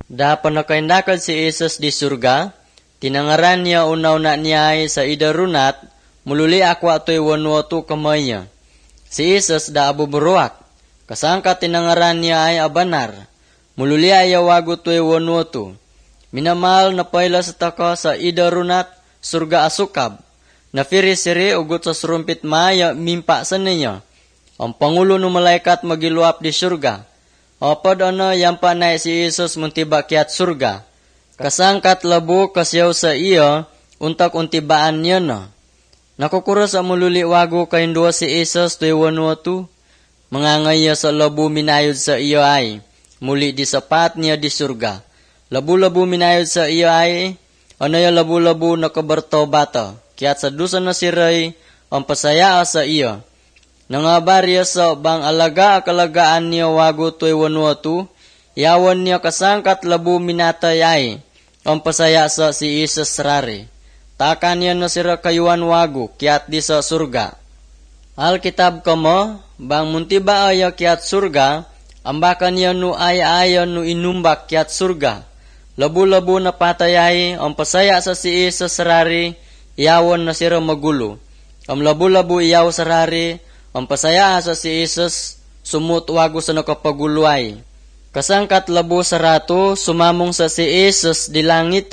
Da panakaindakan si Isus di surga, tinangaran niya una-una niya ay sa idarunat, mululi ako ato'y wanuotu kamaya. Si Isus da abuburuak, kasangka tinangaran niya ay abanar, mululi ay awago to'y wanuotu. Minamal na payla sa taka sa idarunat, surga asukab, na firisiri ugot sa surumpit maya mimpa sa niya. Ang pangulo ng malaikat magiluap di surga. Opad ano yampa na si Isus muntiba kiat surga. Kasangkat labu kasyaw sa iyo, untak untibaan niya na. Nakukura sa mululi wago kaindua si Isus to'y wanuatu. Mangangaya sa labu minayod sa iyo ay, muli di sapat niya di surga. Labu-labu minayod sa iyo ay, ano yung labu-labu na kabarto bata. Kiat sa dusa na siray, ang pasaya sa iyo. Nangabarya sa bang alaga-akalagaan niya wago to'y wanuatu, yawan niya kasangkat labu minatay ay, ang pasaya sa si Isus rari. Takan niya na sira kayuan wago, kiat di sa surga. Alkitab ka mo, bang muntiba aya kiat surga, ambakan niya no ay-ayan no inumbak kiat surga. Labu-labu na patayay, ang pasaya sa si Isus rari, yawan na sira magulo. Ang labu-labu iyaw sa rari, ang pasaya sa si Isus, sumutwago sa nakapaguluay. Kasangkat labu sa rato, sumamong sa si Isus di langit.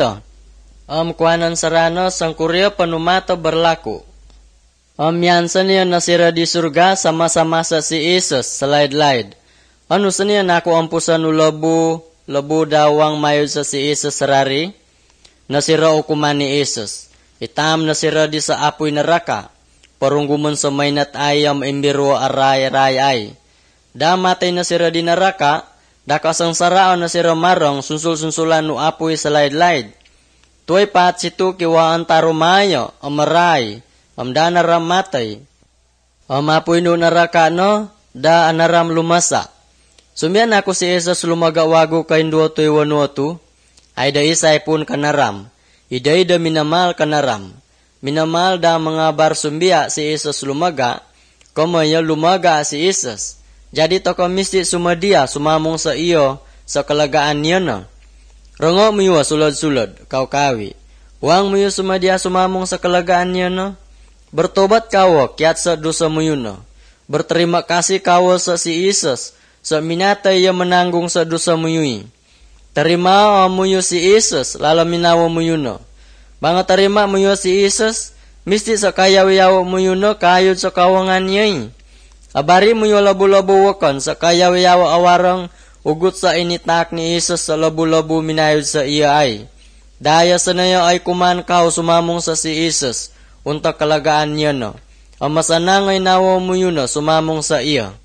Kuanan sarana, sang kurya panumata berlaku. Yansan niya nasira di surga, sama-sama sa si Isus, salaid-laid. Ano sa niya nako ampusan no labu dawang mayod sa si Isus rari? Nasira ukuman ni Isus. Itam nasira di sa apoy naraka. Parungguman sa maynat ayam imbiro aray-aray ay. Damatay na sira di naraka, dakasang sarao na sira marang sunsul-sunsulan no apoy sa laid-laid. Tuway pat situ kiwaan tarumayo, amaray, amdana ramatay. Apoy no naraka no, da anaram lumasa. Sumian ako si Isus lumagawago kainduo to'y wanuotu, ay da isay pun kanaram, iday da minamal kanaram. Minamal da mga barsumbiya si Isus lumaga, kumaya lumaga si Isus. Jadi to kamisti sumadia sumamong sa iyo sa kalagaan niya na. Rongo mo sulod-sulod, kawi. Huwag mo sumadia sumamong sa kalagaan niya na. Bertobat kawo, kiat sa dosa mo yun na. Berterima kasih kawo sa si Isus, sa minatay ya menanggung sa dosa mo yun. Terima mo si Isus, lalo minawa mo yun na. Banga tarima mo yun si Isus, misti sa kayaw-yaw mo yun no, kayod sa kawangan niya. Abari mo yun labu-labu wakan, sa kayaw-yaw awarang ugot sa initak ni Isus sa labu-labu minayod sa iya ay. Daya sa nayo ay kuman kao sumamong sa si Isus, unta kalagaan niya no. Ang masanangay nawa mo yun no, sumamong sa iya.